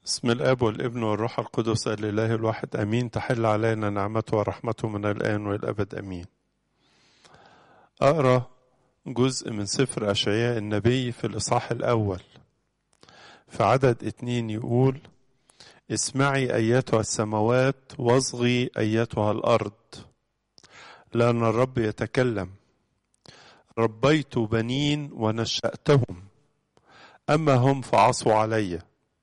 بسم الآب والابن والروح القدس الإله الواحد أمين. تحل علينا نعمته ورحمته من الآن والأبد أمين. أقرأ جزء من سفر أشعياء النبي في الإصحاح الأول في عدد 2 يقول: اسمعي أيتها السماوات واصغي أيتها الأرض، لأن الرب يتكلم. ربيت بنين ونشأتهم، أما هم فعصوا علي.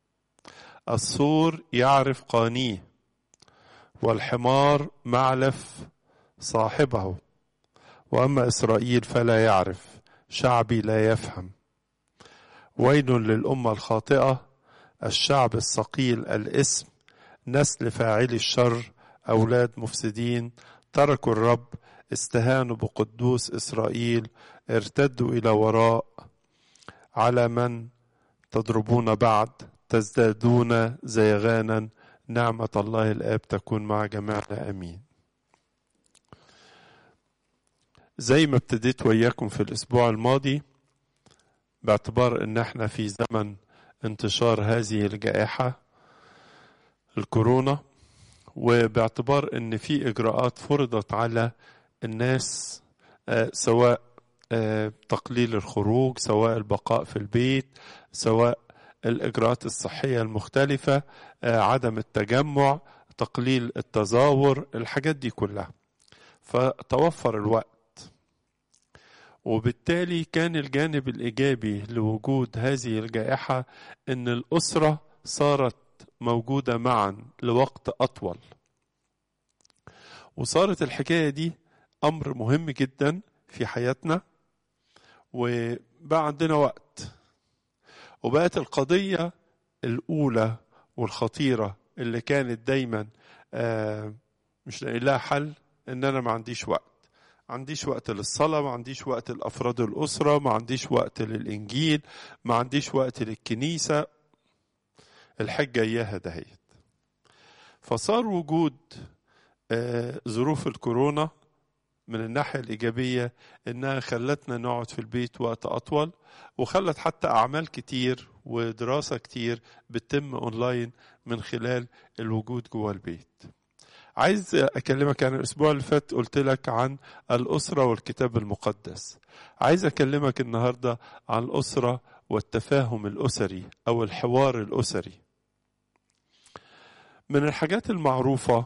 السور يعرف قانيه، والحمار معلف صاحبه، وأما إسرائيل فلا يعرف، شعبي لا يفهم. ويل للأمة الخاطئة، الشعب الثقيل الاسم، نسل فاعلي الشر، أولاد مفسدين، تركوا الرب، استهانوا بقدوس إسرائيل، ارتدوا إلى وراء. على من تضربون بعد؟ تزدادون زيغانا. نعمة الله الآب تكون مع جميعنا آمين. زي ما ابتديت وياكم في الأسبوع الماضي، باعتبار ان احنا في زمن انتشار هذه الجائحة الكورونا، وباعتبار ان في اجراءات فرضت على الناس، سواء تقليل الخروج، سواء البقاء في البيت، سواء الاجراءات الصحية المختلفة، عدم التجمع، تقليل التزاور، الحاجات دي كلها، فتوفر الوقت. وبالتالي كان الجانب الإيجابي لوجود هذه الجائحة أن الأسرة صارت موجودة معا لوقت أطول، وصارت الحكاية دي أمر مهم جدا في حياتنا، وبقى عندنا وقت. وبقت القضية الأولى والخطيرة اللي كانت دايما مش لاقي لها حل، إن أنا ما عنديش وقت. عنديش وقت للصلاة، ما عنديش وقت لأفراد الأسرة، ما عنديش وقت للإنجيل، ما عنديش وقت للكنيسة. الحجة إياها دهيت. فصار وجود ظروف الكورونا من الناحية الإيجابية إنها خلتنا نقعد في البيت وقت أطول، وخلت حتى أعمال كتير ودراسة كتير بتتم أونلاين من خلال الوجود جوه البيت. عايز أكلمك عن الأسبوع اللي فات قلت لك عن الأسرة والكتاب المقدس. عايز أكلمك النهاردة عن الأسرة والتفاهم الأسري أو الحوار الأسري. من الحاجات المعروفة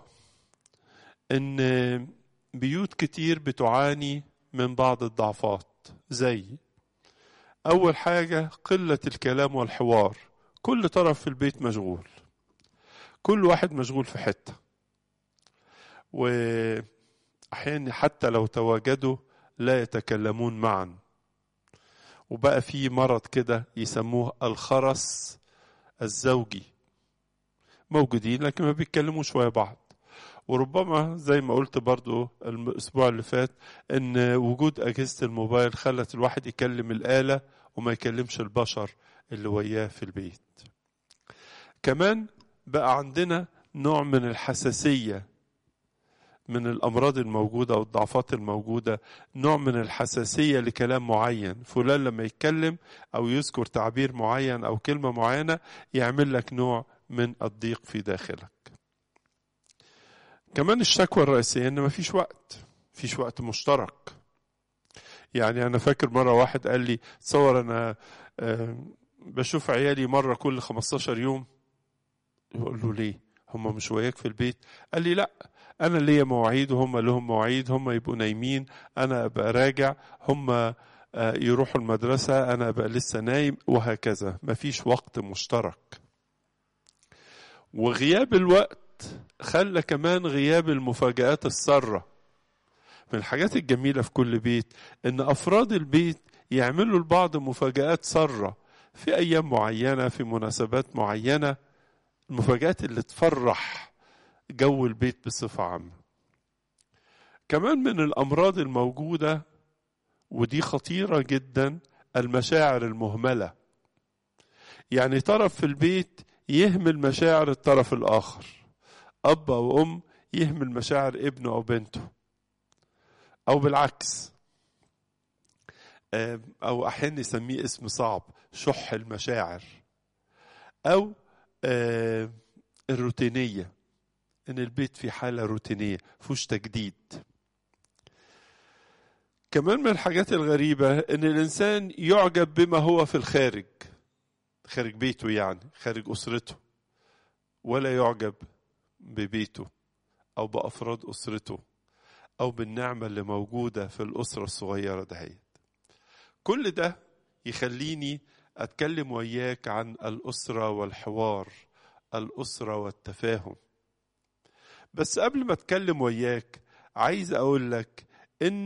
إن بيوت كتير بتعاني من بعض الضعفات، زي أول حاجة قلة الكلام والحوار. كل طرف في البيت مشغول، كل واحد مشغول في حتة، وأحيانا حتى لو تواجدوا لا يتكلمون معا. وبقى في مرض كده يسموه الخرس الزوجي، موجودين لكن ما بيتكلموش ويا بعض. وربما زي ما قلت برضو الأسبوع اللي فات إن وجود أجهزة الموبايل خلت الواحد يكلم الآلة وما يكلمش البشر اللي وياه في البيت. كمان بقى عندنا نوع من الحساسية من الأمراض الموجودة والضعفات الموجودة، نوع من الحساسية لكلام معين. فلان لما يتكلم أو يذكر تعبير معين أو كلمة معينة يعمل لك نوع من الضيق في داخلك. كمان الشكوى الرئيسية إن مفيش وقت مشترك. يعني أنا فاكر مرة واحد قال لي تصور أنا بشوف عيالي مرة كل 15 يوم. يقول له ليه؟ هم مش وياك في البيت؟ قال لي لا، أنا ليا مواعيد وهم لهم مواعيد، هم يبقوا نايمين أنا أبقى راجع، هم يروحوا المدرسة أنا أبقى لسه نايم، وهكذا. مفيش وقت مشترك. وغياب الوقت خلى كمان غياب المفاجآت السارة. من الحاجات الجميلة في كل بيت إن أفراد البيت يعملوا لبعض مفاجآت سارة في أيام معينة، في مناسبات معينة، المفاجآت اللي تفرح جو البيت بصفة عامة. كمان من الأمراض الموجودة ودي خطيرة جدا المشاعر المهملة. يعني طرف في البيت يهمل مشاعر الطرف الآخر، أب أو أم يهمل مشاعر ابنه أو بنته، أو بالعكس، أو أحيانا يسميه اسم صعب، شح المشاعر، أو الروتينية، ان البيت في حالة روتينية فيهوش تجديد. كمان من الحاجات الغريبة ان الانسان يعجب بما هو في الخارج، خارج بيته يعني خارج اسرته، ولا يعجب ببيته او بافراد اسرته او بالنعمة اللي موجودة في الاسرة الصغيرة دهيت. كل ده يخليني اتكلم وياك عن الاسرة والحوار، الاسرة والتفاهم. بس قبل ما اتكلم وياك عايز اقول لك ان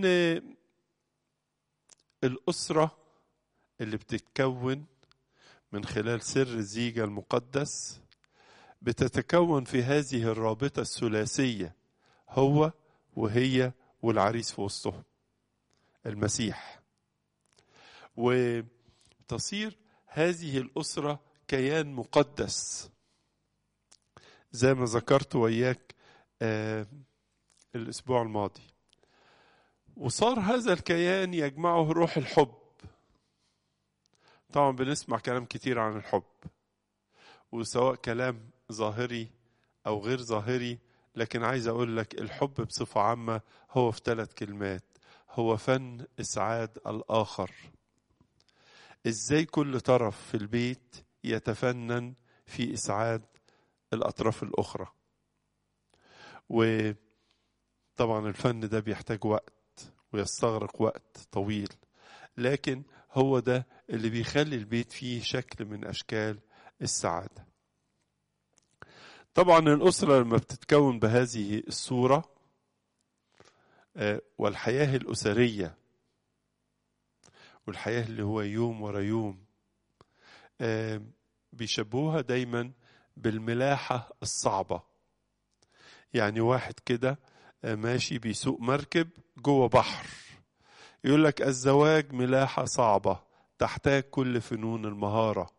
الاسرة اللي بتتكون من خلال سر الزيجة المقدس بتتكون في هذه الرابطة الثلاثية، هو وهي والعريس في وسطهم المسيح، وتصير هذه الأسرة كيان مقدس زي ما ذكرت وياك الأسبوع الماضي. وصار هذا الكيان يجمعه روح الحب. طبعا بنسمع كلام كتير عن الحب، وسواء كلام ظاهري أو غير ظاهري، لكن عايز أقول لك الحب بصفة عامة هو في 3 كلمات: هو فن إسعاد الآخر. إزاي كل طرف في البيت يتفنن في إسعاد الأطراف الأخرى. وطبعا الفن ده بيحتاج وقت ويستغرق وقت طويل، لكن هو ده اللي بيخلي البيت فيه شكل من أشكال السعادة. طبعا الأسرة لما بتتكون بهذه الصورة والحياة الأسرية والحياة اللي هو يوم ورا يوم بيشبهوها دايما بالملاحة الصعبة. يعني واحد كده ماشي بيسوق مركب جوه بحر، يقول لك الزواج ملاحة صعبة تحتاج كل فنون المهارة.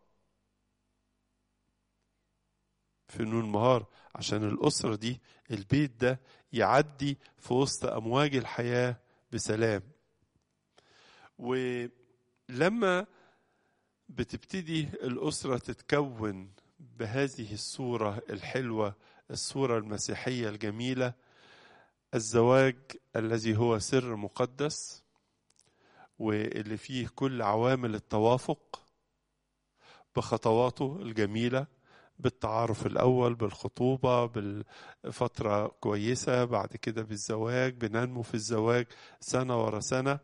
فنون المهارة عشان الأسرة دي، البيت ده يعدي في وسط أمواج الحياة بسلام. ولما بتبتدي الأسرة تتكون بهذه الصورة الحلوة، الصورة المسيحية الجميلة، الزواج الذي هو سر مقدس واللي فيه كل عوامل التوافق بخطواته الجميلة، بالتعارف الأول، بالخطوبة، بالفترة كويسة، بعد كده بالزواج، بننمو في الزواج سنة ورا سنة،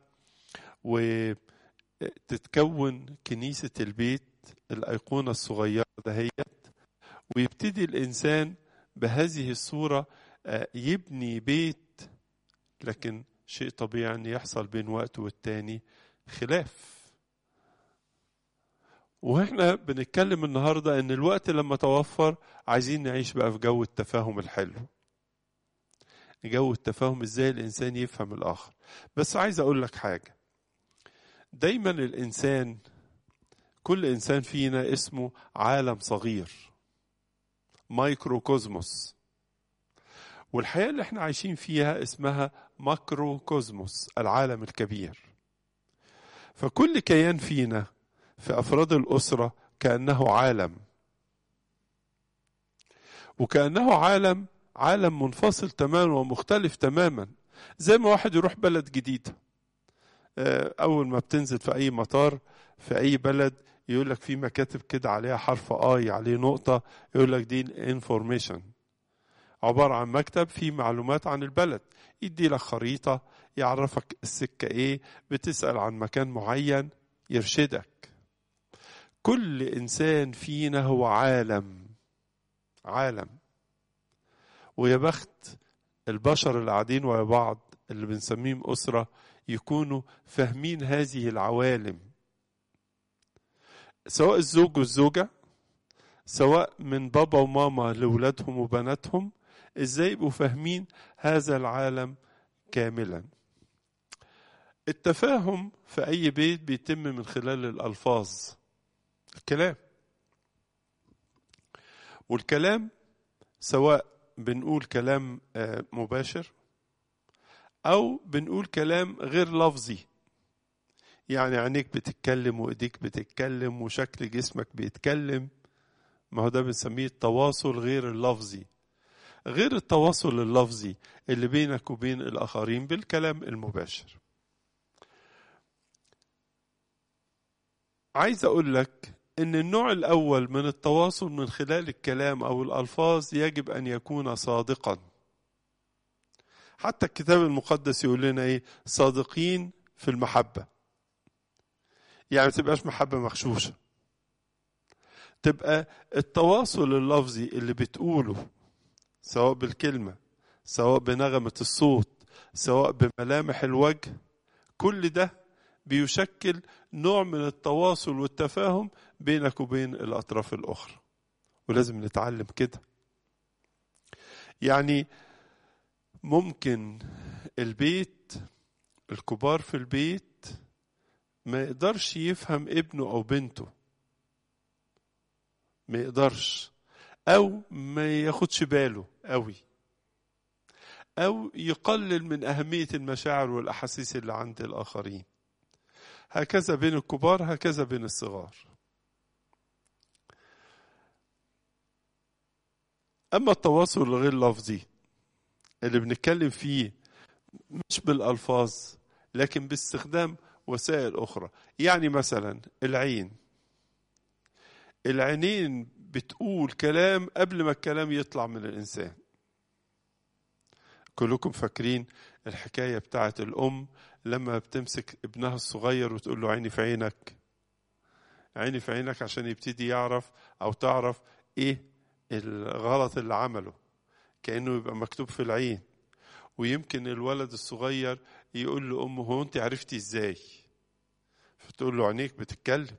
وتتكون كنيسة البيت الأيقونة الصغيرة دهيت. ويبتدي الإنسان بهذه الصورة يبني بيت، لكن شيء طبيعي أن يحصل بين وقت والتاني خلاف. واحنا بنتكلم النهاردة ان الوقت لما توفر عايزين نعيش بقى في جو التفاهم الحلو، جو التفاهم ازاي الانسان يفهم الاخر. بس عايز اقول لك حاجة، دايما الانسان، كل انسان فينا اسمه عالم صغير، مايكرو كوزموس، والحياة اللي احنا عايشين فيها اسمها ماكرو كوزموس، العالم الكبير. فكل كيان فينا في أفراد الأسرة كأنه عالم، وكأنه عالم منفصل تماما ومختلف تماما. زي ما واحد يروح بلد جديدة، أول ما بتنزل في أي مطار في أي بلد يقول لك في مكاتب كده عليها حرف آي عليه نقطة، يقول لك دي انفورميشن، عبارة عن مكتب فيه معلومات عن البلد، يدي لك خريطة يعرفك السكة إيه، بتسأل عن مكان معين يرشدك. كل إنسان فينا هو عالم، ويا بخت البشر اللي قاعدين ويا بعض اللي بنسميهم أسرة يكونوا فاهمين هذه العوالم، سواء الزوج والزوجة، سواء من بابا وماما لأولادهم وبناتهم، إزاي يبقوا فاهمين هذا العالم كاملا. التفاهم في أي بيت بيتم من خلال الألفاظ، الكلام. والكلام سواء بنقول كلام مباشر أو بنقول كلام غير لفظي، يعني عينيك بتتكلم وإيديك بتتكلم وشكل جسمك بيتكلم ما هو ده بنسميه التواصل غير اللفظي، غير التواصل اللفظي اللي بينك وبين الآخرين بالكلام المباشر. عايز أقول لك إن النوع الأول من التواصل من خلال الكلام أو الألفاظ يجب أن يكون صادقا. حتى الكتاب المقدس يقول لنا إيه؟ صادقين في المحبة. يعني ما تبقاش محبة مغشوشة، تبقى التواصل اللفظي اللي بتقوله سواء بالكلمة سواء بنغمة الصوت سواء بملامح الوجه، كل ده بيشكل نوع من التواصل والتفاهم بينك وبين الأطراف الأخرى، ولازم نتعلم كده. يعني ممكن الكبار في البيت ما يقدرش يفهم ابنه أو بنته، ما يقدرش، أو ما ياخدش باله قوي، أو يقلل من أهمية المشاعر والأحاسيس اللي عند الآخرين. هكذا بين الكبار، هكذا بين الصغار. أما التواصل الغير لفظي اللي بنتكلم فيه مش بالألفاظ لكن باستخدام وسائل أخرى، يعني مثلا العينين بتقول كلام قبل ما الكلام يطلع من الإنسان. كلكم فاكرين الحكاية بتاعت الأم لما بتمسك ابنها الصغير وتقول له عيني في عينك، عيني في عينك، عشان يبتدي يعرف أو تعرف إيه الغلط اللي عمله، كأنه يبقى مكتوب في العين. ويمكن الولد الصغير يقول لأمه هو أنت عرفتي إزاي؟ فتقول له عينيك بتتكلم.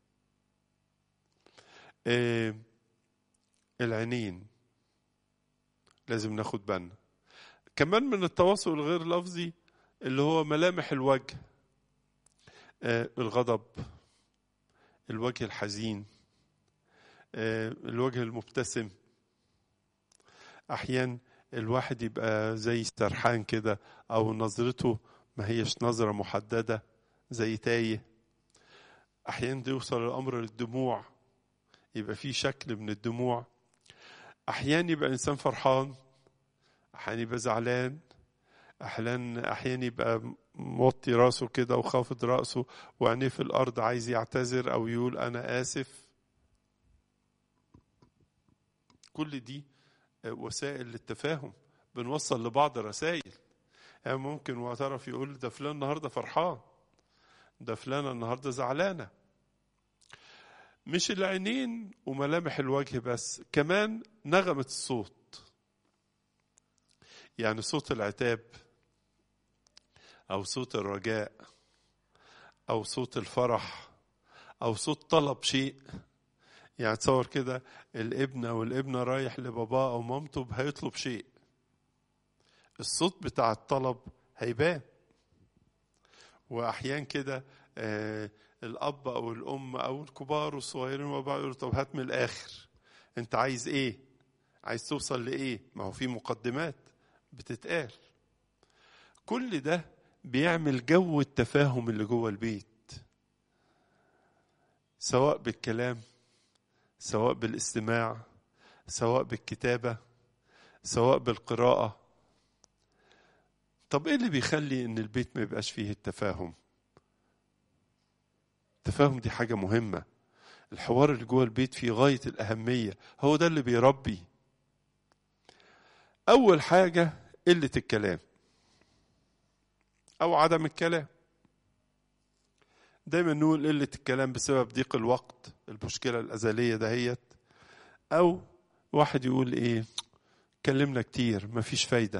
العينين لازم ناخد بالنا. كمان من التواصل الغير لفظي اللي هو ملامح الوجه، الغضب، الوجه الحزين، الوجه المبتسم. أحيان الواحد يبقى زي سرحان كده، أو نظرته ما هيش نظرة محددة، زي تايه. أحيان يوصل الأمر للدموع، يبقى فيه شكل من الدموع. أحيان يبقى إنسان فرحان، أحيان يبقى زعلان، أحيان يبقى موطي راسه كده وخافض راسه وعينيه في الأرض، عايز يعتذر أو يقول أنا آسف. كل دي وسائل للتفاهم، بنوصل لبعض رسائل. يعني ممكن وطرف يقول ده فلان النهاردة فرحان، ده فلان النهاردة زعلانة. مش العينين وملامح الوجه بس، كمان نغمة الصوت. يعني صوت العتاب أو صوت الرجاء أو صوت الفرح أو صوت طلب شيء. يعني تصور كده الابن أو الابنة رايح لباباه أو مامته هيطلب شيء، الصوت بتاع الطلب هيبان. وأحيان كده الأب أو الأم أو الكبار والصغيرين وبعض يقولوا طب هات من الآخر، أنت عايز إيه؟ عايز توصل لإيه؟ ما هو في مقدمات بتتقال. كل ده بيعمل جو التفاهم اللي جوه البيت، سواء بالكلام سواء بالاستماع سواء بالكتابة سواء بالقراءة. طب إيه اللي بيخلي إن البيت ما يبقاش فيه التفاهم؟ التفاهم دي حاجة مهمة. الحوار اللي جوه البيت فيه غاية الأهمية، هو ده اللي بيربي. أول حاجة قلة الكلام أو عدم الكلام. دايما نقول قلة الكلام بسبب ضيق الوقت، المشكلة الأزلية دهيت. أو واحد يقول إيه، كلمنا كتير مفيش فايدة.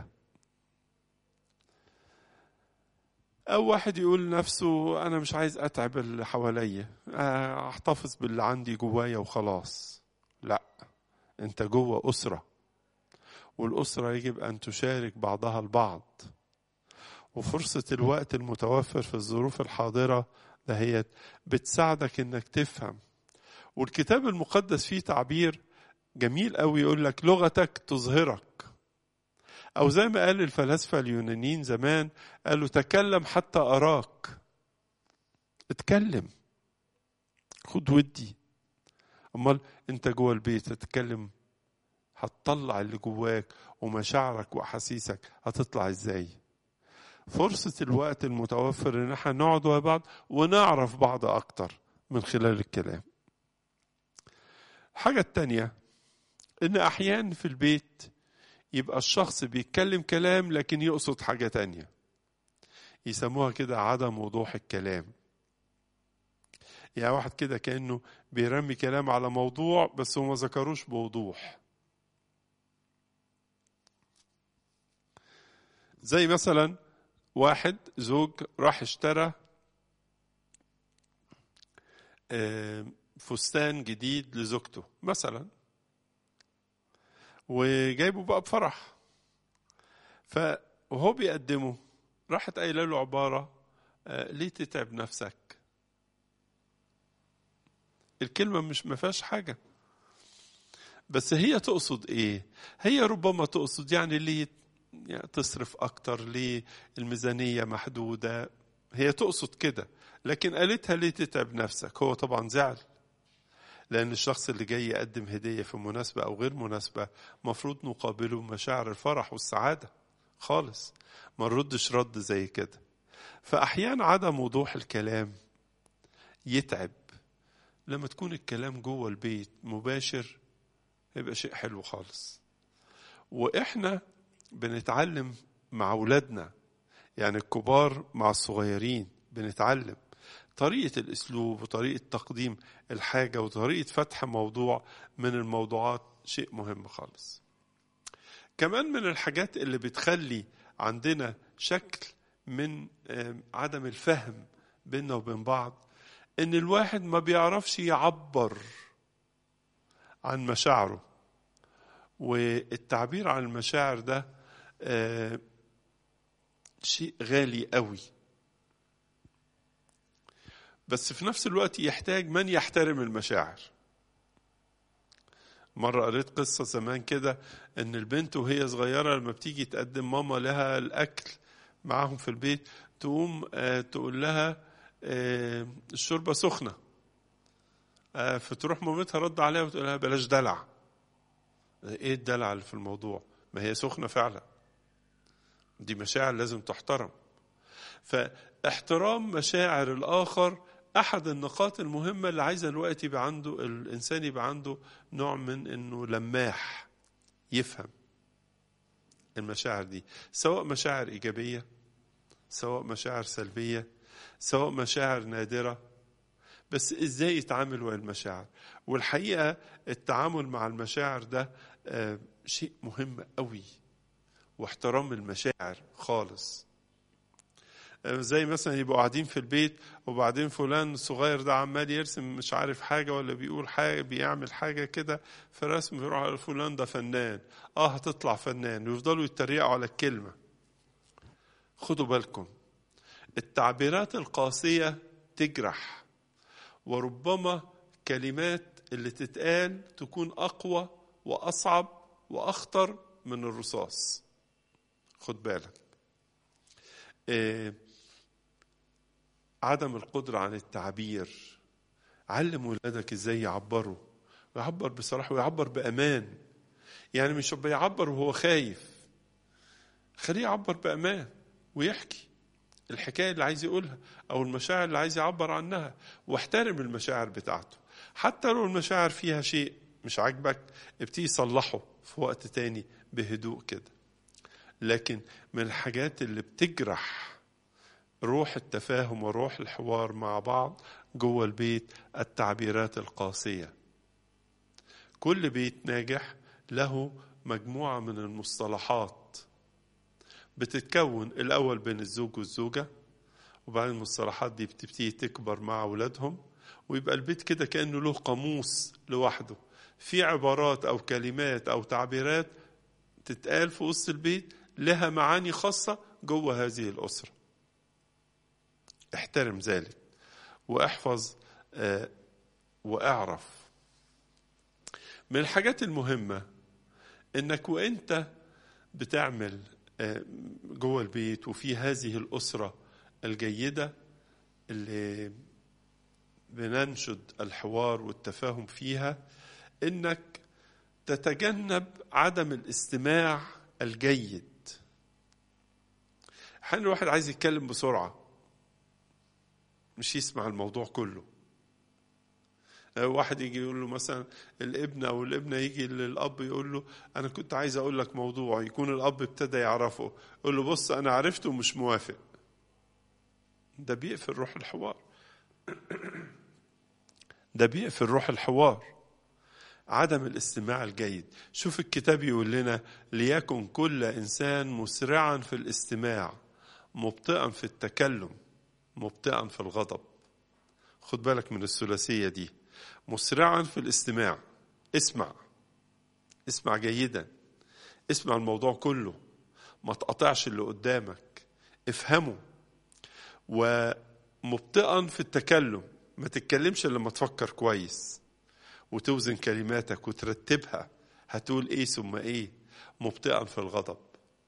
أو واحد يقول نفسه أنا مش عايز أتعب اللي حواليا، أحتفظ باللي عندي جوايا وخلاص. لا، أنت جوه أسرة، والأسرة يجب أن تشارك بعضها البعض. وفرصة الوقت المتوفر في الظروف الحاضرة دهيت بتساعدك إنك تفهم. والكتاب المقدس فيه تعبير جميل قوي، يقول لك لغتك تظهرك. أو زي ما قال الفلاسفة اليونانيين زمان، قالوا تكلم حتى أراك. اتكلم، خد ودي. امال انت جوه البيت هتتكلم، هتطلع اللي جواك ومشاعرك واحاسيسك هتطلع ازاي؟ فرصة الوقت المتوفر ان احنا نقعد مع بعض ونعرف بعض اكتر من خلال الكلام. الحاجة التانية ان احيانا في البيت يبقى الشخص بيتكلم كلام لكن يقصد حاجة تانية، يسموها كده عدم وضوح الكلام. يعني واحد كده كأنه بيرمي كلام على موضوع بس هو ما ذكروش بوضوح. زي مثلا واحد زوج راح اشترى فستان جديد لزوجته مثلا، وجايبه بقى بفرح، وهو بيقدمه راحت قايله له عبارة ليه تتعب نفسك؟ الكلمة مش ما فيهاش حاجة، بس هي تقصد ايه؟ هي ربما تقصد يعني ليه يعني تصرف اكتر، ليه الميزانية محدودة، هي تقصد كده، لكن قالتها ليه تتعب نفسك. هو طبعا زعل، لأن الشخص اللي جاي يقدم هدية في مناسبة أو غير مناسبة مفروض نقابله بمشاعر الفرح والسعادة خالص، ما نردش رد زي كده. فأحيانا عدم وضوح الكلام يتعب. لما تكون الكلام جوه البيت مباشر يبقى شيء حلو خالص. وإحنا بنتعلم مع أولادنا، يعني الكبار مع الصغيرين بنتعلم طريقة الأسلوب وطريقة تقديم الحاجة وطريقة فتح موضوع من الموضوعات، شيء مهم خالص. كمان من الحاجات اللي بتخلي عندنا شكل من عدم الفهم بيننا وبين بعض إن الواحد ما بيعرفش يعبر عن مشاعره. والتعبير عن المشاعر ده شيء غالي قوي، بس في نفس الوقت يحتاج من يحترم المشاعر. مرة قريت قصة زمان كده ان البنت وهي صغيرة لما بتيجي تقدم ماما لها الاكل معاهم في البيت تقوم تقول لها الشوربة سخنة، فتروح مامتها رد عليها وتقول لها بلاش دلع. ايه الدلع اللي في الموضوع؟ ما هي سخنة فعلا، دي مشاعر لازم تحترم. فاحترام مشاعر الآخر أحد النقاط المهمة اللي عايزة الوقت يبقى عنده الإنسان، يبقى عنده نوع من إنه لماح يفهم المشاعر دي، سواء مشاعر إيجابية سواء مشاعر سلبية سواء مشاعر نادرة، بس إزاي يتعامل مع المشاعر. والحقيقة التعامل مع المشاعر ده شيء مهم قوي، واحترام المشاعر خالص. زي مثلا يبقوا قاعدين في البيت وبعدين فلان الصغير ده عمال يرسم مش عارف حاجة ولا بيقول حاجة بيعمل حاجة كده في رسم، يروح على فلان ده فنان، هتطلع فنان، ويفضلوا يتريقوا على الكلمة. خدوا بالكم، التعبيرات القاسية تجرح، وربما كلمات اللي تتقال تكون أقوى وأصعب وأخطر من الرصاص. خد بالك. عدم القدرة عن التعبير، علم ولادك ازاي يعبروا، ويعبر بصراحة ويعبر بأمان. يعني مش بيعبر وهو خايف، خليه يعبر بأمان ويحكي الحكاية اللي عايز يقولها أو المشاعر اللي عايز يعبر عنها، واحترم المشاعر بتاعته. حتى لو المشاعر فيها شيء مش عاجبك ابتدي يصلحه في وقت تاني بهدوء كده. لكن من الحاجات اللي بتجرح روح التفاهم وروح الحوار مع بعض جوه البيت التعبيرات القاسية. كل بيت ناجح له مجموعة من المصطلحات بتتكون الأول بين الزوج والزوجة، وبعدين المصطلحات دي بتبتدي تكبر مع أولادهم، ويبقى البيت كده كأنه له قاموس لوحده، في عبارات أو كلمات أو تعبيرات تتقال في وسط البيت لها معاني خاصة جوه هذه الأسرة. احترم ذلك واحفظ واعرف. من الحاجات المهمة انك وانت بتعمل جوه البيت وفي هذه الأسرة الجيدة اللي بننشد الحوار والتفاهم فيها إنك تتجنب عدم الاستماع الجيد. أحيانا الواحد عايز يتكلم بسرعة، مش يسمع الموضوع كله. واحد يجي يقول له مثلا الابن أو الابنة، يجي للأب يقول له أنا كنت عايز أقول لك موضوع، يكون الأب ابتدى يعرفه، يقول له بص أنا عرفته ومش موافق. ده بيقفل روح الحوار. ده بيقفل روح الحوار، عدم الاستماع الجيد. شوف الكتاب يقول لنا ليكن كل إنسان مسرعا في الاستماع، مبطئا في التكلم، مبطئا في الغضب. خد بالك من الثلاثية دي، مسرعا في الاستماع، اسمع جيدا، اسمع الموضوع كله، ما تقطعش اللي قدامك، افهمه. ومبطئا في التكلم، ما تتكلمش إلا لما تفكر كويس وتوزن كلماتك وترتبها، هتقول ايه ثم ايه. مبطئا في الغضب.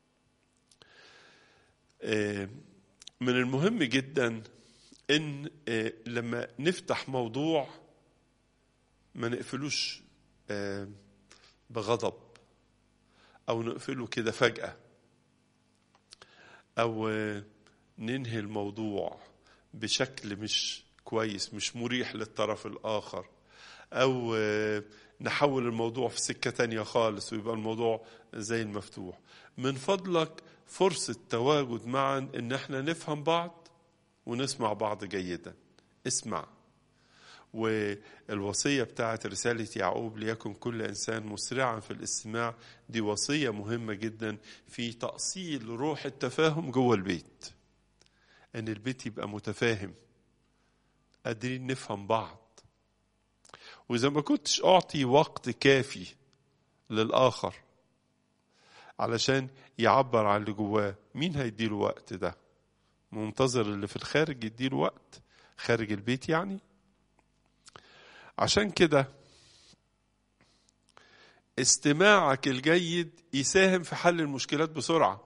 من المهم جدا ان لما نفتح موضوع ما نقفلوش بغضب، او نقفله كده فجأة، او ننهي الموضوع بشكل مش كويس، مش مريح للطرف الآخر، أو نحول الموضوع في سكة تانية خالص ويبقى الموضوع زي المفتوح. من فضلك فرصة تواجد معا إن احنا نفهم بعض ونسمع بعض جيدا. اسمع. والوصية بتاعت رسالة يعقوب ليكن كل إنسان مسرعا في الاستماع، دي وصية مهمة جدا في تأصيل روح التفاهم جوه البيت، إن البيت يبقى متفاهم، قادرين نفهم بعض. وإذا ما كنتش أعطي وقت كافي للآخر علشان يعبر عن اللي جواه، مين هيديله وقت؟ ده منتظر اللي في الخارج يديله وقت، خارج البيت يعني. عشان كده استماعك الجيد يساهم في حل المشكلات بسرعة.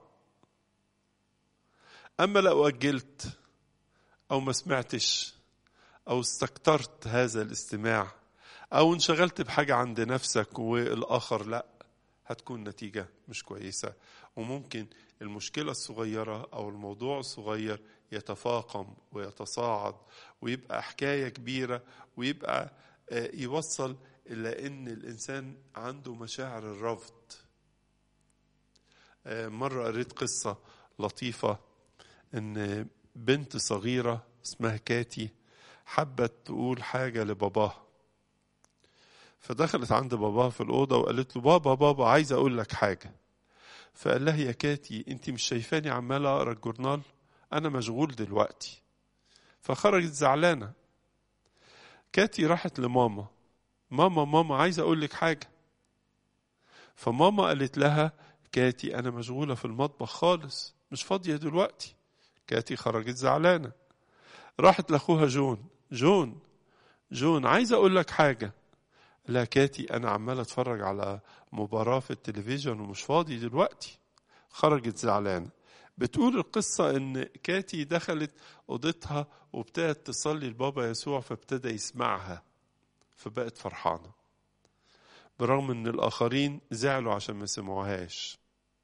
أما لو أجلت أو ما سمعتش أو استكترت هذا الاستماع أو انشغلت بحاجة عند نفسك والآخر لا، هتكون نتيجة مش كويسة، وممكن المشكلة الصغيرة أو الموضوع الصغير يتفاقم ويتصاعد ويبقى حكاية كبيرة، ويبقى يوصل إلى أن الإنسان عنده مشاعر الرفض. مرة قريت قصة لطيفة، أن بنت صغيرة اسمها كاتي حبت تقول حاجة لباباها، فدخلت عند باباها في الأوضة وقالت له بابا عايز أقول لك حاجة. فقال لها يا كاتي أنت مش شايفاني عمالة أقرأ الجورنال؟ أنا مشغول دلوقتي. فخرجت زعلانة. كاتي راحت لماما، ماما عايز أقول لك حاجة. فماما قالت لها كاتي أنا مشغولة في المطبخ خالص، مش فاضية دلوقتي. كاتي خرجت زعلانة، راحت لأخوها جون عايز أقول لك حاجة. لا كاتي أنا عمال أتفرج على مباراة في التلفزيون ومش فاضي دلوقتي. خرجت زعلانة. بتقول القصة إن كاتي دخلت أوضتها وابتدت تصلي لبابا يسوع، فابتدى يسمعها فبقت فرحانة، برغم إن الآخرين زعلوا عشان ما سمعوهاش.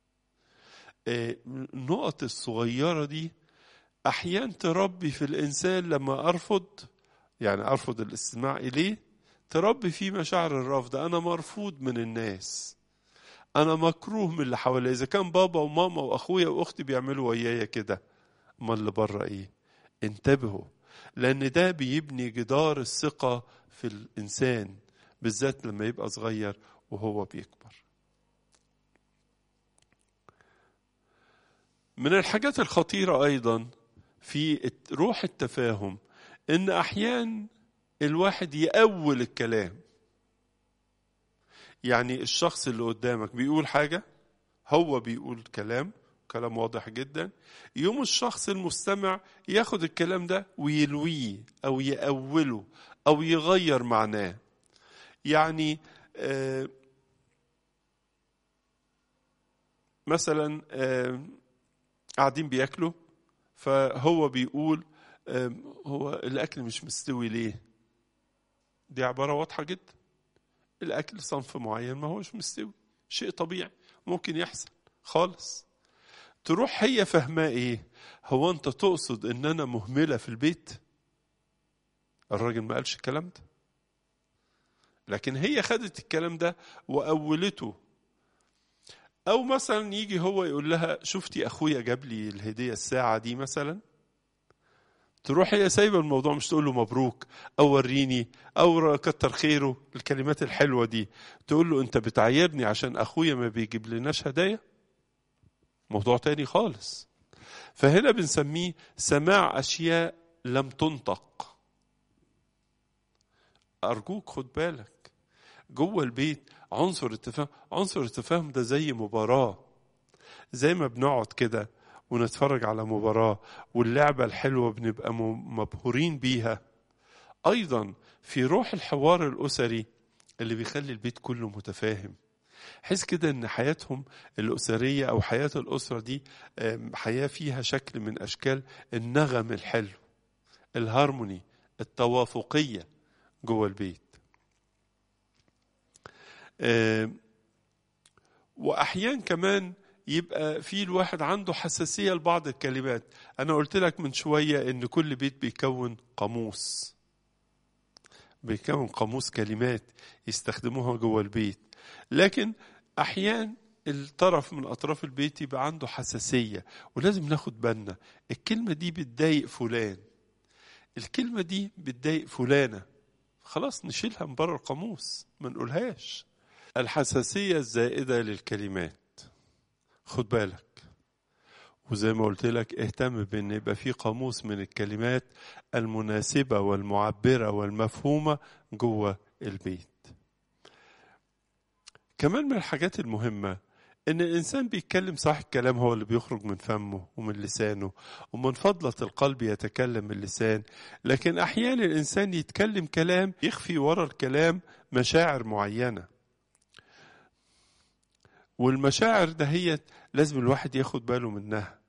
النقط الصغيرة دي أحيانا تربي في الإنسان لما أرفض الاستماع إليه، تربي فيه مشاعر الرفض. أنا مرفوض من الناس، أنا مكروه من اللي حواليا. إذا كان بابا وماما وأخويا وأختي بيعملوا ويايا كده، أما اللي بره إيه؟ انتبهوا، لأن ده بيبني جدار الثقة في الإنسان، بالذات لما يبقى صغير وهو بيكبر. من الحاجات الخطيرة أيضا في روح التفاهم إن أحيان الواحد يأول الكلام. يعني الشخص اللي قدامك بيقول حاجة، هو بيقول كلام واضح جدا، يوم الشخص المستمع ياخد الكلام ده ويلويه أو يأوله أو يغير معناه. يعني مثلا قاعدين بياكلوا، فهو بيقول هو الأكل مش مستوي ليه؟ دي عبارة واضحة جدا. الأكل صنف معين ما هوش مستوي، شيء طبيعي ممكن يحصل خالص. تروح هي فهماه ايه؟ هو انت تقصد ان انا مهملة في البيت؟ الراجل ما قالش الكلام ده، لكن هي خدت الكلام ده وأولته. او مثلا يجي هو يقول لها شفتي اخويا جاب لي الهدية الساعة دي مثلا، تروح هي سايبة الموضوع، مش تقول له مبروك او وريني او كتر خيره الكلمات الحلوة دي، تقول له انت بتعايرني عشان اخويا ما بيجيب لناش هدايا؟ موضوع تاني خالص. فهنا بنسميه سماع اشياء لم تنطق. ارجوك خد بالك جوه البيت عنصر التفاهم. عنصر التفاهم ده زي مباراة، زي ما بنقعد كده ونتفرج على مباراة واللعبة الحلوة بنبقى مبهورين بيها. أيضا في روح الحوار الأسري اللي بيخلي البيت كله متفاهم، حس كده ان حياتهم الأسرية أو حياة الأسرة دي حياة فيها شكل من أشكال النغم الحلو، الهارموني، التوافقية جوه البيت. وأحيان كمان يبقى في الواحد عنده حساسية لبعض الكلمات. أنا قلت لك من شوية إن كل بيت بيكون قاموس، بيكون قاموس كلمات يستخدموها جوه البيت. لكن أحيان الطرف من أطراف البيت يبقى عنده حساسية، ولازم ناخد بالنا الكلمة دي بتضايق فلان، الكلمة دي بتضايق فلانة، خلاص نشيلها من بره القاموس ما نقولهاش. الحساسية الزائدة للكلمات، خد بالك. وزي ما قلت لك اهتم بأن يبقى في قاموس من الكلمات المناسبة والمعبرة والمفهومة جوه البيت. كمان من الحاجات المهمة ان الانسان بيتكلم صح، الكلام هو اللي بيخرج من فمه ومن لسانه، ومن فضلة القلب يتكلم اللسان. لكن احيانا الانسان يتكلم كلام يخفي ورا الكلام مشاعر معينة، والمشاعر دهيت لازم الواحد ياخد باله منها.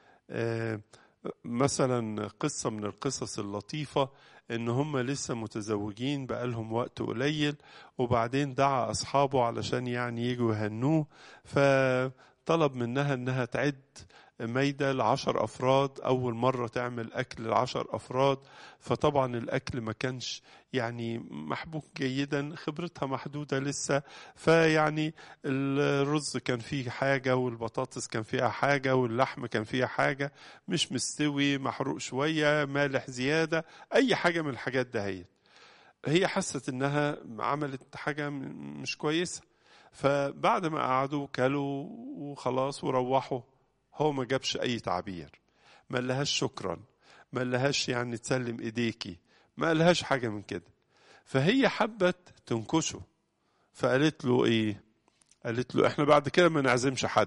مثلا قصة من القصص اللطيفة ان هم لسه متزوجين بقالهم وقت قليل، وبعدين دعا اصحابه علشان يعني يجوا يهنوه، فطلب منها انها تعد مايدة ل10 أفراد، أول مرة تعمل أكل ل10 أفراد. فطبعا الأكل ما كانش يعني محبوك جيدا، خبرتها محدودة لسه، فيعني الرز كان فيه حاجة، والبطاطس كان فيها حاجة، واللحم كان فيها حاجة، مش مستوي، محروق شوية، مالح زيادة، أي حاجة من الحاجات ده. هي حست إنها عملت حاجة مش كويسة. فبعد ما قعدوا كلوا وخلاص وروحوا، هو ما جابش أي تعبير، ما لهاش شكرا، ما لهاش يعني تسلم إيديكي، ما لهاش حاجة من كده. فهي حبت تنكشه، فقالت له إيه؟ قالت له إحنا بعد كده ما نعزمش حد.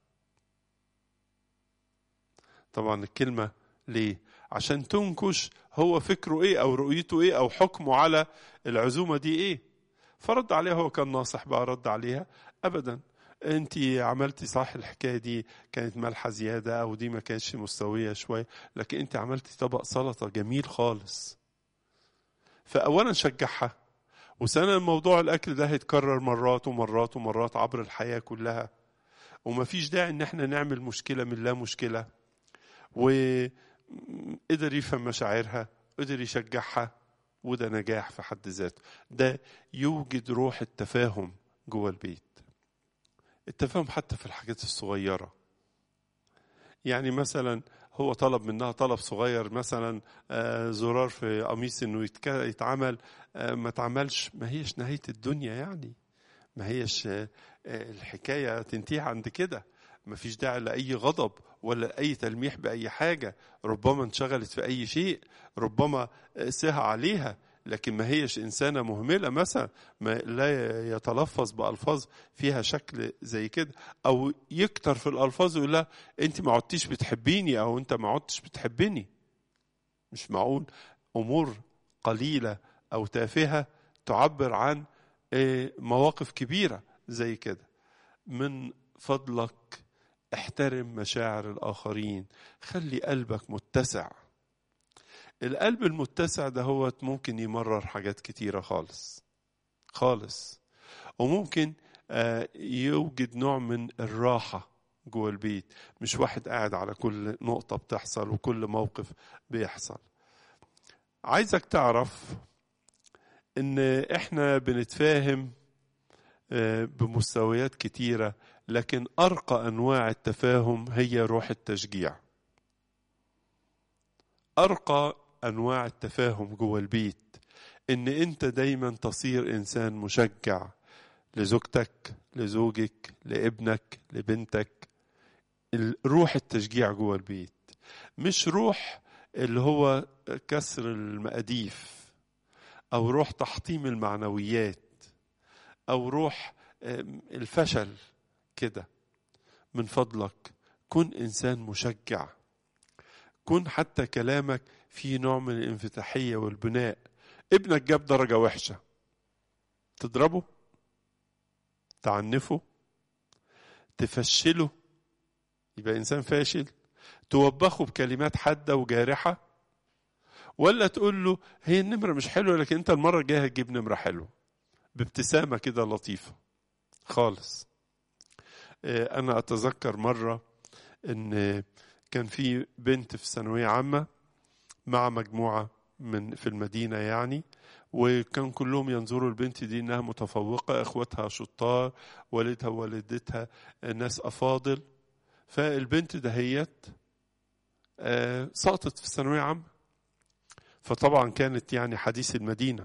طبعا الكلمة ليه؟ عشان تنكش هو فكره إيه أو رؤيته إيه أو حكمه على العزومة دي إيه. فرد عليها، هو كان ناصح بقى، رد عليها أبدا، انت عملتي صح، الحكاية دي كانت مالحة زيادة او دي ما كانتش مستوية شوية، لكن انت عملتي طبق سلطة جميل خالص. فاولا شجعها، وسنة الموضوع الاكل ده هيتكرر مرات ومرات ومرات عبر الحياة كلها، ومفيش داعي ان احنا نعمل مشكلة من لا مشكلة. وقدر يفهم مشاعرها، قدر يشجعها، وده نجاح في حد ذاته. ده يوجد روح التفاهم جوه البيت. التفاهم حتى في الحاجات الصغيرة، يعني مثلا هو طلب منها طلب صغير، مثلا زرار في قميص انه يتعمل، ما تعملش، ما هيش نهاية الدنيا يعني، ما هيش الحكاية تنتهي عند كده. ما فيش داعي لأي غضب ولا أي تلميح بأي حاجة، ربما انشغلت في أي شيء، ربما سهى عليها، لكن ما هيش إنسانة مهملة مثلا، ما لا يتلفظ بألفاظ فيها شكل زي كده، أو يكتر في الألفاظ ويقول لها أنت ما عدتش بتحبيني أو أنت ما عدتش بتحبني. مش معقول أمور قليلة أو تافهة تعبر عن مواقف كبيرة زي كده. من فضلك احترم مشاعر الآخرين، خلي قلبك متسع. القلب المتسع ده هو ممكن يمرر حاجات كتيرة خالص خالص، وممكن يوجد نوع من الراحة جوه البيت، مش واحد قاعد على كل نقطة بتحصل وكل موقف بيحصل. عايزك تعرف ان احنا بنتفاهم بمستويات كتيرة، لكن أرقى أنواع التفاهم هي روح التشجيع. أرقى أنواع التفاهم جوه البيت إن أنت دايما تصير إنسان مشجع لزوجتك، لزوجك، لابنك، لبنتك. روح التشجيع جوه البيت، مش روح اللي هو كسر المقاديف، أو روح تحطيم المعنويات، أو روح الفشل كده. من فضلك كن إنسان مشجع، كن حتى كلامك فيه نوع من الانفتاحية والبناء. ابنك جاب درجة وحشة، تضربه، تعنفه، تفشله يبقى إنسان فاشل، توبخه بكلمات حادة وجارحة، ولا تقول له هي النمرة مش حلوة لكن أنت المرة الجاية هتجيب نمرة حلوة بابتسامة كده لطيفة خالص. أنا أتذكر مرة إن كان في بنت في ثانوية عامة مع مجموعة في المدينة يعني، وكان كلهم ينظروا البنت دي إنها متفوقة، إخوتها شطار، والدها ووالدتها ناس أفاضل. فالبنت دهيت سقطت في الثانوية عامة، فطبعا كانت يعني حديث المدينة.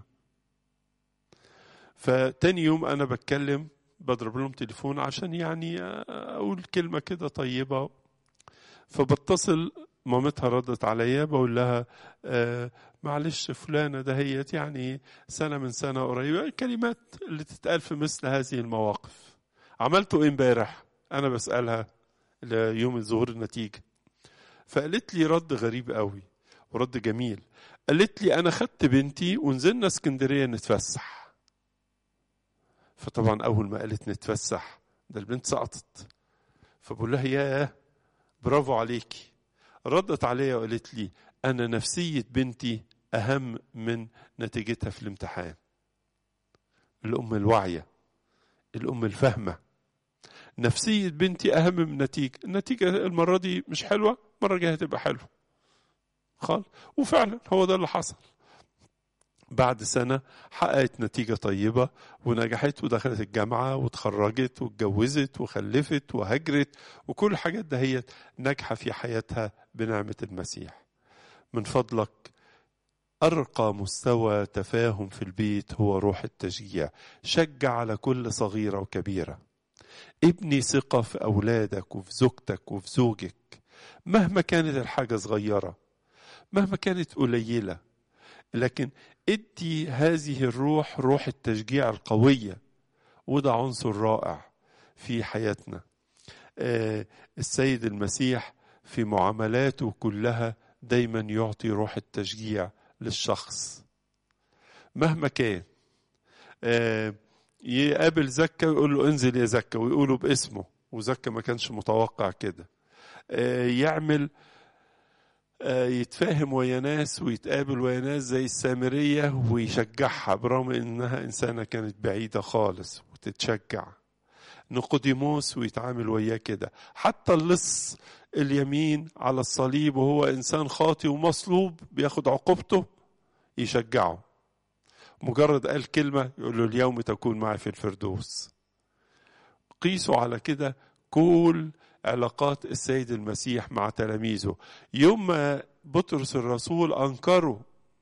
فتاني يوم أنا بتكلم بضرب لهم تليفون عشان يعني أقول كلمة كده طيبة، فبتصل مامتها ردت عليا، بقول لها معلش فلانة دهيت يعني سنة من سنة قريبة، الكلمات اللي تتقال في مثل هذه المواقف. عملتوا ايه امبارح؟ أنا بسألها ليوم ظهور النتيجة. فقالت لي رد غريب قوي ورد جميل. قالت لي أنا خدت بنتي ونزلنا اسكندرية نتفسح. فطبعا أول ما قالت نتفسح ده البنت سقطت، فبقول لها ياه برافو عليكي. ردت عليا وقالت لي أنا نفسية بنتي أهم من نتيجتها في الامتحان. الأم الواعية، الأم الفهمة، نفسية بنتي أهم من النتيجة المرة دي مش حلوة، المرة الجاية هتبقى حلوة خالص. وفعلا هو ده اللي حصل. بعد سنة حققت نتيجة طيبة ونجحت ودخلت الجامعة وتخرجت واتجوزت وخلفت وهجرت، وكل الحاجات ده هي ناجحة في حياتها بنعمة المسيح. من فضلك أرقى مستوى تفاهم في البيت هو روح التشجيع. شجع على كل صغيرة وكبيرة. ابني ثقة في أولادك وفي زوجتك وفي زوجك، مهما كانت الحاجة صغيرة، مهما كانت قليلة، لكن ادي هذه الروح، روح التشجيع القوية، وده عنصر رائع في حياتنا. السيد المسيح في معاملاته كلها دايما يعطي روح التشجيع للشخص مهما كان. يقابل زكا ويقول له انزل يا زكا ويقوله باسمه، وزكا ما كانش متوقع كده. يعمل يتفاهم ويا ناس ويتقابل ويا ناس زي السامرية ويشجعها برغم انها انسانة كانت بعيدة خالص وتتشجع. نيقوديموس ويتعامل وياه كده. حتى اللص اليمين على الصليب وهو انسان خاطئ ومصلوب بياخد عقوبته يشجعه، مجرد قال كلمة يقول له اليوم تكون معي في الفردوس. قيسوا على كده كل علاقات السيد المسيح مع تلاميذه. يوم ما بطرس الرسول أنكره،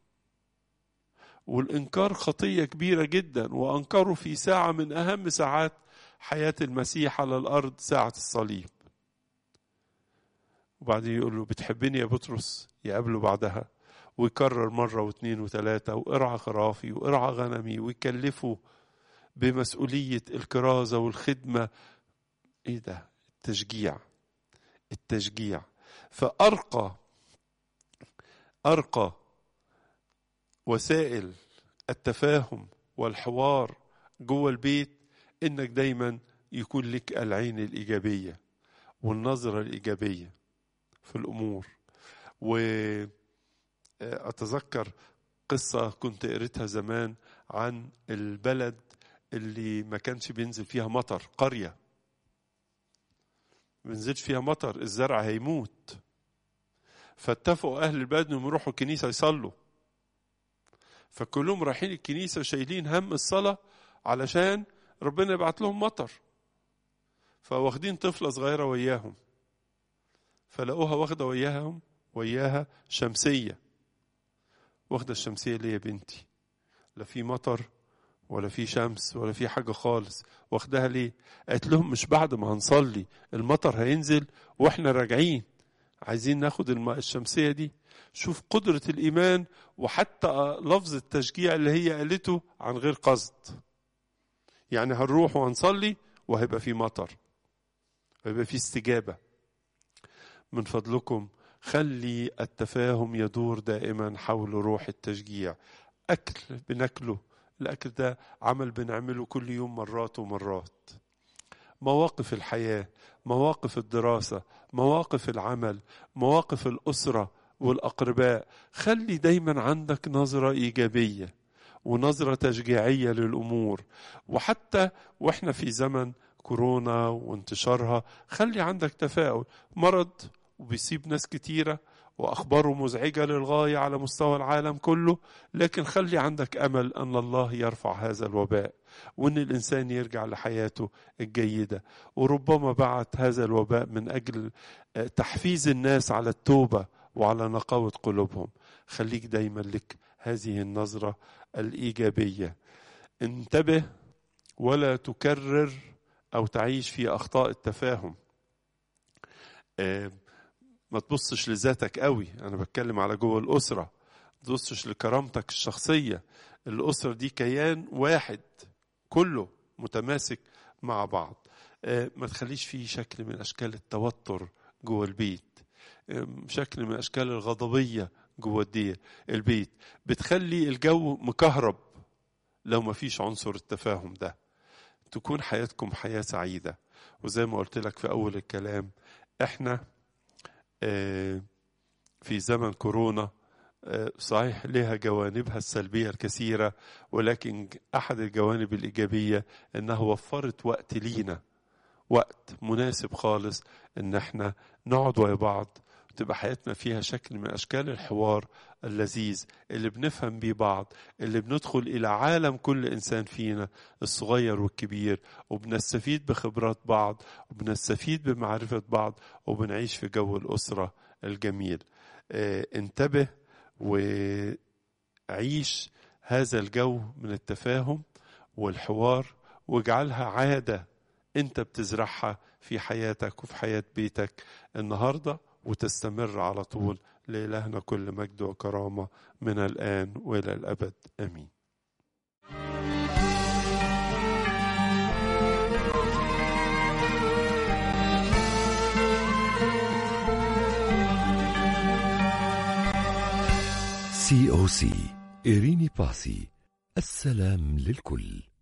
والإنكار خطية كبيرة جدا، وأنكره في ساعة من أهم ساعات حياة المسيح على الأرض، ساعة الصليب. وبعدين يقول له بتحبني يا بطرس؟ يقابله بعدها ويكرر مرة واثنين وثلاثة، وارعى خرافي وارعى غنمي، ويكلفه بمسؤولية الكرازة والخدمة. ايه ده؟ التشجيع، التشجيع. فأرقى وسائل التفاهم والحوار جوه البيت انك دايما يكون لك العين الإيجابية والنظرة الإيجابية في الأمور. أتذكر قصة كنت قريتها زمان عن البلد اللي ما كانش بينزل فيها مطر، قرية ما بينزلش فيها مطر، الزرع هيموت. فاتفقوا أهل البلد إنهم يروحوا الكنيسة يصلوا، فكلهم رايحين الكنيسة وشايلين هم الصلاة علشان ربنا يبعت لهم مطر. فواخدين طفلة صغيرة وياهم، فلقوها واخدة وياها شمسية. واخدة الشمسية ليه يا بنتي؟ لا في مطر ولا في شمس ولا في حاجة خالص، واخدها ليه؟ قالت لهم مش بعد ما هنصلي المطر هينزل واحنا راجعين، عايزين ناخد الشمسية دي. شوف قدرة الإيمان، وحتى لفظ التشجيع اللي هي قالته عن غير قصد. يعني هنروح وهنصلي وهيبقى في مطر، هيبقى في استجابة. من فضلكم خلي التفاهم يدور دائما حول روح التشجيع. أكل بناكله، الأكل ده عمل بنعمله كل يوم مرات ومرات. مواقف الحياة، مواقف الدراسة، مواقف العمل، مواقف الأسرة والأقرباء، خلي دايما عندك نظرة إيجابية ونظرة تشجيعية للأمور. وحتى وإحنا في زمن كورونا وانتشارها خلي عندك تفاؤل. مرض وبيصيب ناس كتيرة وأخباره مزعجة للغاية على مستوى العالم كله، لكن خلي عندك أمل أن الله يرفع هذا الوباء، وأن الإنسان يرجع لحياته الجيدة. وربما بعت هذا الوباء من أجل تحفيز الناس على التوبة وعلى نقاوة قلوبهم. خليك دايما لك هذه النظرة الإيجابية. انتبه ولا تكرر أو تعيش في أخطاء التفاهم. ما تبصش لذاتك قوي، أنا بتكلم على جوه الأسرة. ما تبصش لكرامتك الشخصية. الأسرة دي كيان واحد كله متماسك مع بعض. ما تخليش فيه شكل من أشكال التوتر جوه البيت، شكل من أشكال الغضبية جوه البيت. بتخلي الجو مكهرب لو ما فيش عنصر التفاهم ده. تكون حياتكم حياة سعيدة. وزي ما قلت لك في أول الكلام، احنا في زمن كورونا صحيح لها جوانبها السلبية الكثيرة، ولكن أحد الجوانب الإيجابية أنها وفرت وقت لينا، وقت مناسب خالص أن احنا نقعد ويا بعض، تبقى حياتنا فيها شكل من أشكال الحوار اللذيذ اللي بنفهم بيه بعض، اللي بندخل إلى عالم كل إنسان فينا الصغير والكبير، وبنستفيد بخبرات بعض، وبنستفيد بمعرفة بعض، وبنعيش في جو الأسرة الجميل. انتبه وعيش هذا الجو من التفاهم والحوار، واجعلها عادة انت بتزرعها في حياتك وفي حياة بيتك النهاردة، وتستمر على طول. لإلهنا كل مجد وكرامة من الآن وإلى الأبد، آمين. COC إيريني باسي، السلام للكل.